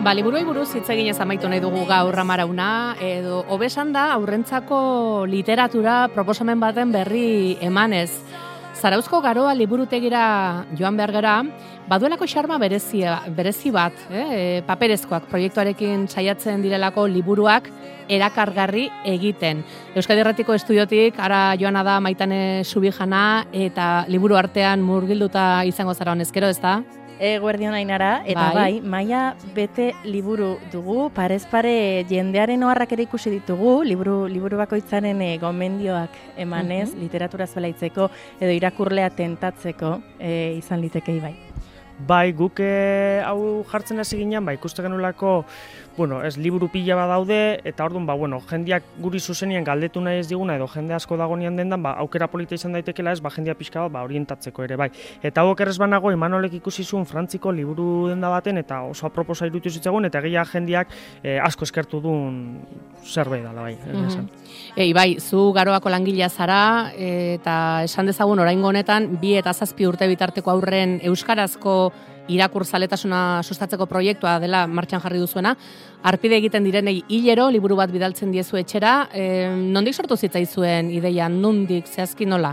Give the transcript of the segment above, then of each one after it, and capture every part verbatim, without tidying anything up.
Ba, liburuei buruz hitz eginez amaitu nahi dugu gaur Amarauna, edo hobesan da aurrentzako literatura proposamen baten berri emanez. Zarauzko Garoa liburutegira joan behar gara, baduelako xarma berezia, berezi bat, eh? paperezkoak proiektuarekin saiatzen direlako liburuak erakargarri egiten. Euskadi Irratiko estudiotik ara joana da Maitane Subijana eta liburu artean murgilduta izango zara honezkero, ezta? E, Guardion Ainara, eta bai, bai maila bete liburu dugu, parez pare jendearen oharrak ere ikusi ditugu, liburu, liburu bakoitzaren e, gomendioak emanez, uh-huh. literatura zuelaitzeko edo irakurlea tentatzeko e, izan litekei bai. Bai, guk e, hau jartzen hasi ginean, bai, ikuste genulako, bueno, ez liburu pila bat daude, eta orduan, ba, bueno, jendeak guri zuzenien galdetu nahi ez diguna, edo jende asko dagonean dendan, ba, aukera polita izan daitekela ez, ba, jendea pixka bat, ba, orientatzeko ere, bai. Eta hau okerrez banago, Imanolek ikusi zuen Frantziko liburu denda baten, eta oso aproposa irutu zitzagun, eta egia jendeak e, asko eskertu duen zerbait dela, bai. Mm-hmm. Ei, bai, zu Garoako langilea zara, eta esan dezagun oraingo honetan, bi eta zazpi urte bitarteko aurren euskarazko irakurzaletasuna sustatzeko proiektua dela martxan jarri duzuena, arpide egiten direnei hilero, liburu bat bidaltzen diezu etxera, e, nondik sortu zitzaizuen ideia, nondik, zehazki nola?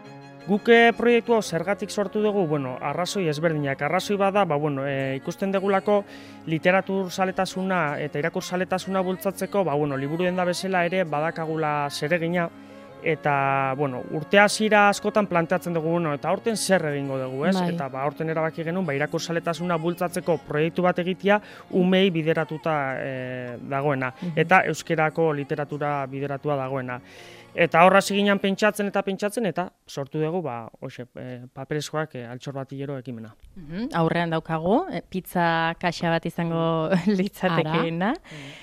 Guke proiektua zergatik sortu dugu, bueno, arrazoi ezberdinak. Arrazoi bada, ba, bueno, e, ikusten degulako literatur zaletasuna eta irakur zaletasuna bultzatzeko, ba, bueno, liburu den da bezala ere badakagula zeregina, eta, bueno, urte hasiera askotan planteatzen dugu, bueno, eta aurten zer egingo dugu, ez? Bai. Eta, ba, aurten erabaki genuen, ba, irakur zaletasuna bultzatzeko proiektu bat egitea, umei bideratuta e, dagoena, uh-huh. eta euskerako literatura bideratua dagoena. Eta horra ziginan pentsatzen eta pentsatzen, eta sortu dugu, ba, hoxe, e, paperezkoak e, altxor bat hilero ekimena. Uh-huh. Aurrean daukagu, e, pizza kaxa bat izango litzatekeena,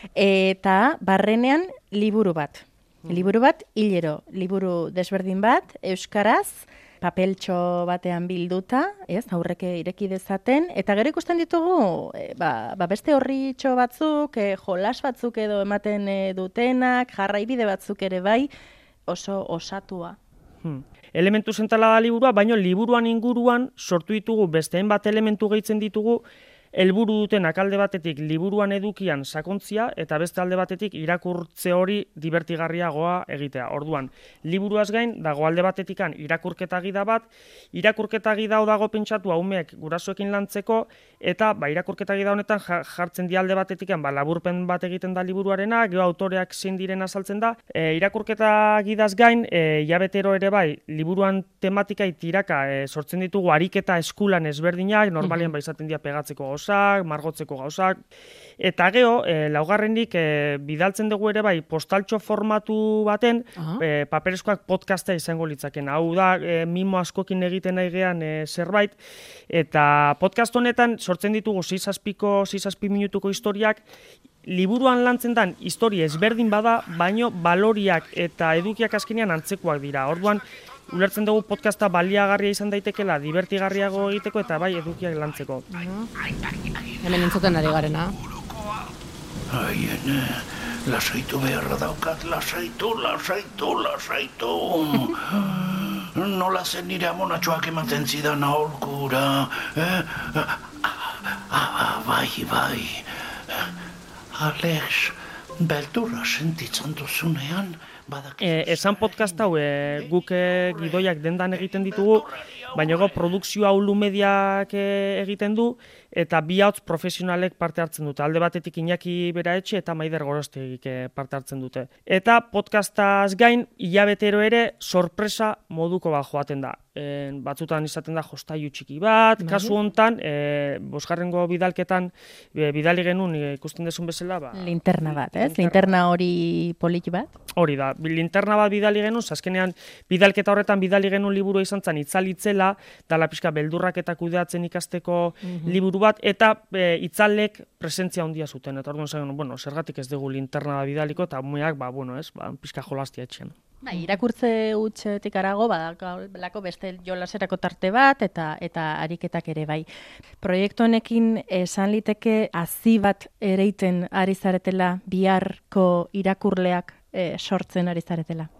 eta barrenean liburu bat. Liburu bat, hilero, liburu desberdin bat, euskaraz, papeltxo batean bilduta, ez, aurreke ireki dezaten, eta gero ikusten ditugu, e, ba, ba beste horritxo batzuk, e, jolas batzuk edo ematen e, dutenak, jarraibide batzuk ere bai, oso osatua. Hmm. Elementu zentrala da liburua, baina liburuan inguruan sortu ditugu besteen bat elementu gehitzen ditugu, helburu dutenak alde batetik liburuan edukian sakontzia eta beste alde batetik irakurtze hori dibertigarriagoa egitea. Orduan, liburuaz gain dago alde batetikan irakurketa gida bat, irakurketa gida hau dago pentsatua umeek gurasoekin lantzeko eta ba irakurketa gida honetan jartzen di alde batetikan ba laburpen bat egiten da liburuarena, gero autoreak zein diren azaltzen da. E, irakurketa gidaz gain e, hilabetero ere bai liburuan tematikai tiraka e, sortzen ditugu ariketa eskulan ezberdinak, normalean ba izaten dira pegatzeko gauzak, margotzeko gauzak, eta gero, e, laugarrenik e, bidaltzen dugu ere bai postaltxo formatu baten, uh-huh. e, paperezkoak podcasta izango litzaken. Hau da, e, mimo askokin egiten nahi gean e, zerbait, eta podcast honetan sortzen ditugu zizazpiko, zizazpi minutuko historiak, liburuan lantzen dan historia ezberdin bada, baino baloriak eta edukiak azkenean antzekoak dira. Orduan, ulertzen dugu podcasta baliagarria izan daitekela, divertigarriago egiteko eta bai edukiak lantzeko. Uh-huh. Hemen entzuten ari garena. Aien, lasaitu beharra daukat, lasaitu, lasaitu, lasaitu. Nola zen nire amonatxoak ematen zidan aholkura. Eh? Ah, bai, bai. Alex, beldurra sentitzen duzunean, E, esan podcast hau e, guk e, gidoiak dendan egiten ditugu, baina go produkzioa Ulu Mediak e, egiten du, eta bi hauts profesionalek parte hartzen dute. Alde batetik Iñaki Beraetxe eta Maider Gorostegik e, parte hartzen dute. Eta podcastaz gain, hilabetero ere sorpresa moduko bat joaten da. E, batzutan izaten da jostailu txiki bat, bai. Kasu hontan, e, bosgarrengo bidalketan, e, bidali genuen e, ikusten desun bezala, ba, linterna bat, ez? Linterna hori poliki bat? Hori da, linterna bat bidali genuen, azkenean bidalketa horretan bidali genuen liburua izan zen itzalitzela, dala pixka beldurrak eta kudeatzen ikasteko mm-hmm. liburu bat, eta e, itzalek presentzia handia zuten. Eta orduan zen, bueno, zergatik ez dugu linterna bat bidaliko, eta umeak, ba, bueno, ez, ba, pixka jolastia etxen. Ba, irakurtze hutsetik arago, badako beste jolaserako tarte bat, eta eta ariketak ere bai. Proiektu honekin esan liteke hazi bat ereiten ari zaretela biharko irakurleak e, sortzen ari zaretela.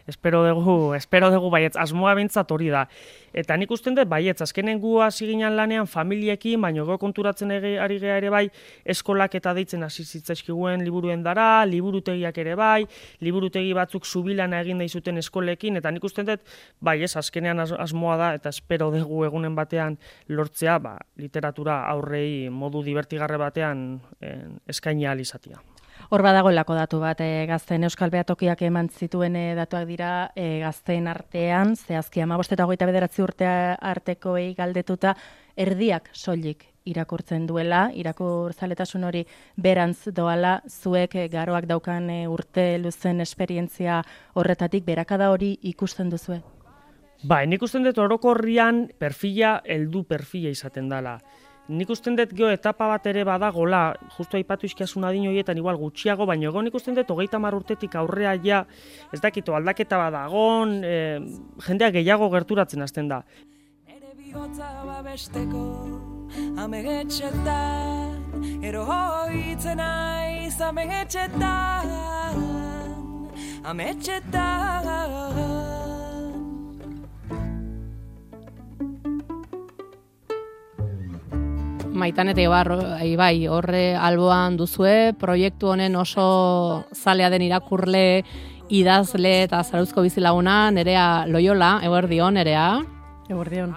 espero dugu, espero dugu baietz, asmoa bintzat hori da. Eta nik usten dut baietz, azkenen gu hasi ginen lanean familiekin, baina go konturatzen ere, ari gea ere bai, eskolak eta deitzen hasi zitzaizkiguen liburuen dara, liburutegiak ere bai, liburutegi batzuk zubilana egin daizuten eskolekin, eta nik usten dut, bai ez, azkenean asmoa da, eta espero dugu egunen batean lortzea, ba, literatura aurrei modu divertigarre batean eh, eskaini ahal izatea. Hor badagoelako datu bat, e, gazteen Euskal Behatokiak eman zituen e, datuak dira e, gazteen artean, zehazki hamabost eta hogeita bederatzi urte artekoei galdetuta, erdiak soilik irakurtzen duela, irakurzaletasun hori berantz doala, zuek e, garoak daukan e, urte luzen esperientzia horretatik, berakada hori ikusten duzue? Ba, nik usten dut orokorrian perfila, heldu perfila izaten dela. Nik usten dut geho etapa bat ere badagola, justu aipatu izkiasun adin horietan igual gutxiago, baina ego nik usten dut hogeita hamar urtetik aurrea ja, ez dakito aldaketa badagon, e, jendea gehiago gerturatzen hasten da. Ere bihotza babesteko, amegetxetan, ero hoitzen aiz amegetxetan, amegetxetan. Maitan eta Ibar, Ibai, horre alboan duzue, proiektu honen oso zalea den irakurle, idazle eta zarauzko bizilaguna, Nerea Loyola, eguerdion, Nerea. Eguerdion.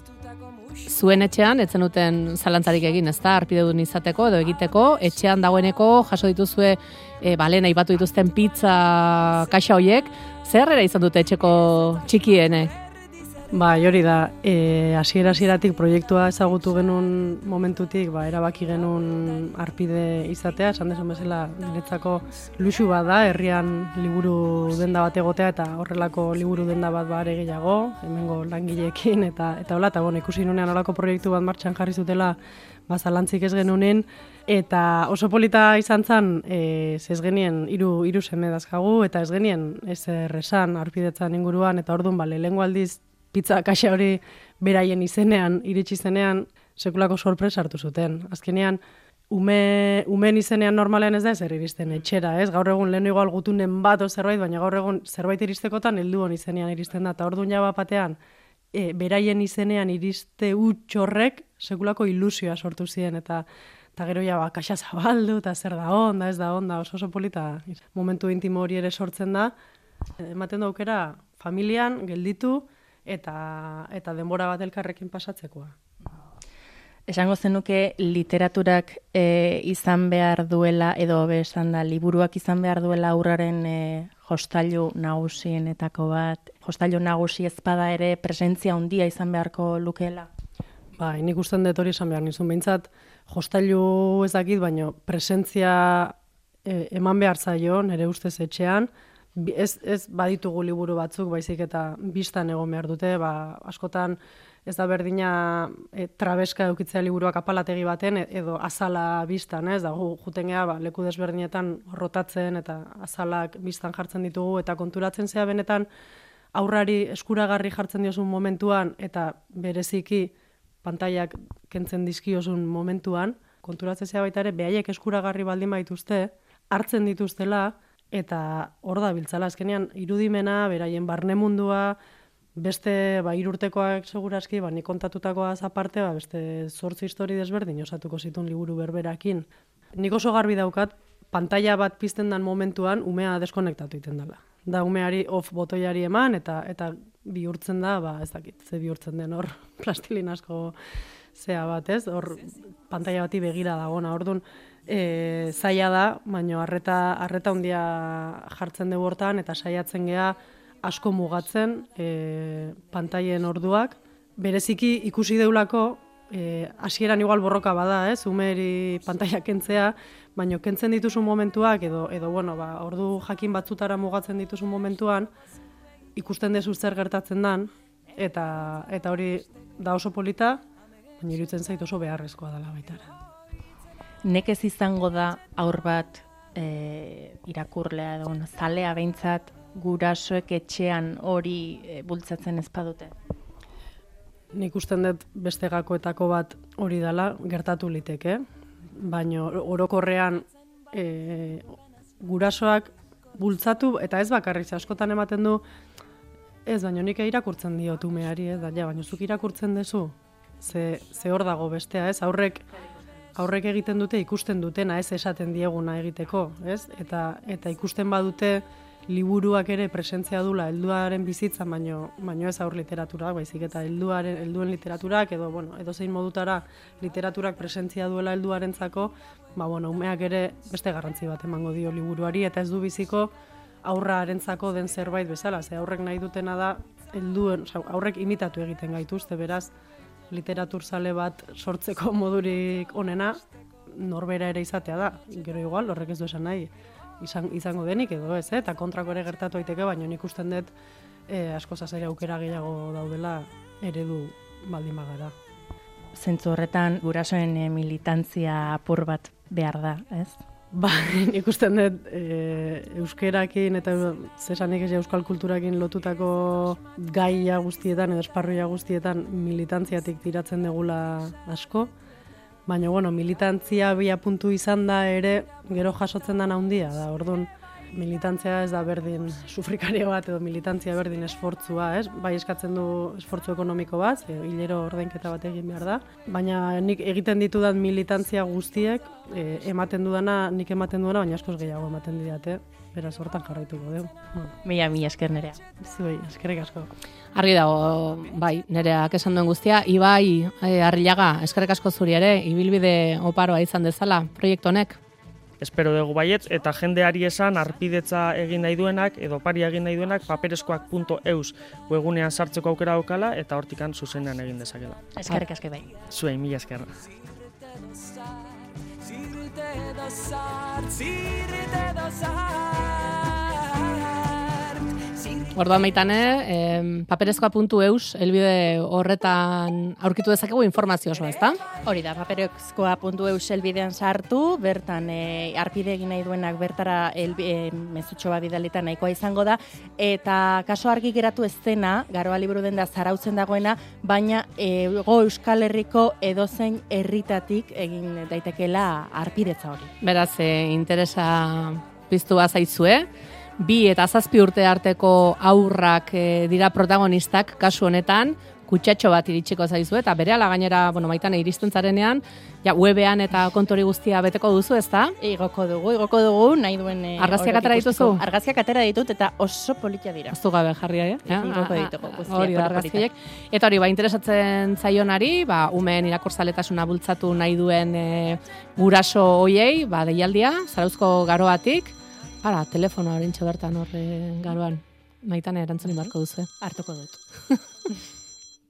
Zuen etxean, etzen duten zalantzarik egin, ez da, arpidedun izateko edo egiteko, etxean dagoeneko jaso dituzue, e, balen aipatu dituzten pizza kaxa hoiek, zer era izan dute etxeko txikienek? Ba, hori da, e, hasiera hasieratik proiektua ezagutu genuen momentutik, ba, erabaki genuen arpide izatea, esan desun bezala niretzako luxu bat da, herrian liburu denda bat egotea eta horrelako liburu denda bat bare gehiago, hemengo langileekin eta eta hola, eta bueno, ikusi nunean horrelako proiektu bat martxan jarri zutela, ba, zalantzik ez genunen, eta oso polita izan zen, e, ez genien hiru hiru seme dazkagu, eta ez genien ez erresan arpidetzan inguruan, eta orduan, ba, lehengo aldiz pizza kaxa hori beraien izenean, iritsi zenean, sekulako sorpresa hartu zuten. Azkenean, ume, umen izenean normalean ez da ezer iristen etxera, ez? Gaur egun lehen igual gutunen bat o zerbait, baina gaur egun zerbait iristekotan helduon izenean iristen da. Eta orduan ja batean, e, beraien izenean iriste huts horrek sekulako ilusioa sortu ziren, eta eta gero ja, ba, kaxa zabaldu, eta zer da onda, ez da onda, oso oso polita. Momentu intimo hori ere sortzen da, ematen da aukera familian, gelditu, eta eta denbora bat elkarrekin pasatzekoa. Esango zenuke literaturak e, izan behar duela, edo hobe esan da, liburuak izan behar duela aurraren e, jostailu nagusienetako bat, jostailu nagusi ezpada ere presentzia handia izan beharko lukeela? Ba, nik usten dut hori esan behar nizun, behintzat jostailu ez dakit, baino presentzia e, eman behar zaio, nire ustez etxean, Ez, ez baditugu liburu batzuk, baizik eta bistan egon behar dute, ba, askotan ez da berdina e, trabeska eukitzea liburuak apalategi baten, edo azala bistan, ez da, juten geha, ba, leku desberdinetan rotatzen, eta azalak bistan jartzen ditugu, eta konturatzen zea benetan aurrari eskuragarri jartzen diozun momentuan, eta bereziki pantaiak kentzen dizkiozun momentuan, konturatzen zea baita ere, behaiek eskuragarri baldin baituzte, hartzen dituztela, eta hor da biltzala, azkenean irudimena, beraien barne mundua, beste ba, irurtekoak seguraski, ba, nik kontatutakoaz aparte, ba, beste zortzi histori desberdin osatuko zituen liburu berberakin. Nik oso garbi daukat, pantalla bat pizten dan momentuan, umea deskonektatu egiten dela. Da umeari off botoiari eman, eta eta bihurtzen da, ba, ez dakit, ze bihurtzen den hor plastilin asko zea bat, ez? Hor pantalla bati begira dagona, orduan, E, zaila da, baina arreta, arreta handia jartzen dugu hortan, eta saiatzen gea asko mugatzen e, pantaien orduak. Bereziki ikusi deulako, e, hasieran igual borroka bada, ez, umeri pantaia kentzea, baina kentzen dituzun momentuak, edo, edo bueno, ba, ordu jakin batzutara mugatzen dituzun momentuan, ikusten dezu zer gertatzen dan, eta, eta hori da oso polita, baina iruditzen zait oso beharrezkoa dela baitara. Nekez izango da aur bat e, irakurlea edo bueno, zalea behintzat gurasoek etxean hori e, bultzatzen ez badute? Nik usten dut beste gakoetako bat hori dela gertatu liteke, baina orokorrean e, gurasoak bultzatu, eta ez bakarrik, ze askotan ematen du, ez, baina nik irakurtzen diot umeari, ez, da, ja, baina zuk irakurtzen dezu, ze, ze hor dago bestea, ez, aurrek, aurrek egiten dute ikusten dutena, ez esaten dieguna egiteko, ez, eta, eta ikusten badute, liburuak ere presentzia dula helduaren bizitzan, baino, baino ez aur literaturak, baizik eta helduaren helduen literaturak edo bueno, edozein modutara literaturak presentzia duela helduarentzako, ba bueno, umeak ere beste garrantzi bat emango dio liburuari eta ez du biziko aurrarentzako den zerbait bezala, ze aurrek nahi dutena da helduen, osea, aurrek imitatu egiten gaituzte, beraz literaturzale bat sortzeko modurik onena norbera ere izatea da. Gero igual horrek ez du esan nahi izan, izango denik edo ez, eh? Eta kontrako ere gertatu daiteke, baina nik ikusten dut eh, asko zazere aukera gehiago daudela eredu baldin bagara. Zentzu horretan gurasoen eh, militantzia apur bat behar da, ez? Ba, ikusten dut e, euskerakin eta zesanik ez euskal kulturakin lotutako gaia guztietan edo esparruia guztietan militantziatik tiratzen degula asko. Baina, bueno, militantzia bia puntu izan da ere gero jasotzen dana handia da. Orduan, militantzia ez da berdin sufrikario bat edo militantzia berdin esfortzua, ez? Bai eskatzen du esfortzu ekonomiko bat, e, hilero ordainketa bat egin behar da. Baina nik egiten ditudan militantzia guztiek e, ematen dudana, nik ematen dudana, baina askoz gehiago ematen didate. Beraz hortan jarraituko dugu. Mila, mila esker Nerea. Zuei, eskerrik asko. Argi dago, bai, Nereak esan duen guztia. Ibai, e, Arrillaga, eskerrik asko zuri ere, ibilbide oparoa izan dezala, proiektu honek. Espero dugu baietz, eta jendeari esan arpidetza egin nahi duenak, edo pari egin nahi duenak, papereskoak puntu eus webunean sartzeko aukera daukala, eta hortikan zuzenean egin dezakela. Eskerrik asko bai. Zuei, mila esker. Orduan baitane, eh, paperezkoa puntu eus elbide horretan aurkitu dezakegu informazio osoa, ezta? Hori da, paperezkoa puntu eus elbidean sartu, bertan e, arpide egin nahi duenak bertara el, e, mezutxo bat bidalita nahikoa izango da, eta kaso argi geratu ez dena, Garoa liburu denda zarautzen dagoena, baina ego Euskal Herriko edozein herritatik egin daitekela arpidetza hori. Beraz, e, interesa piztu bazaizue, bi eta zazpi urte arteko aurrak e, dira protagonistak kasu honetan, kutsatxo bat iritsiko zaizu eta berehala gainera, bueno, Maitane iristen zarenean, ja webean eta kontori guztia beteko duzu, ezta? Igoko dugu, igoko dugu, nahi duen e, argazkiak atera dituzu? Argazkiak atera ditut eta oso politia dira. Aztu gabe jarria, eh? Ja? Igoko ditugu guztiak. Hori da argazkiek. Eta hori, ba, interesatzen zaionari, ba, umeen irakurzaletasuna bultzatu nahi duen e, guraso hoiei, ba, deialdia, Zarauzko Garoatik, ara, telefonoa horintxe bertan horre Garoan. Maitane erantzunin barko duzu. Hartuko dut.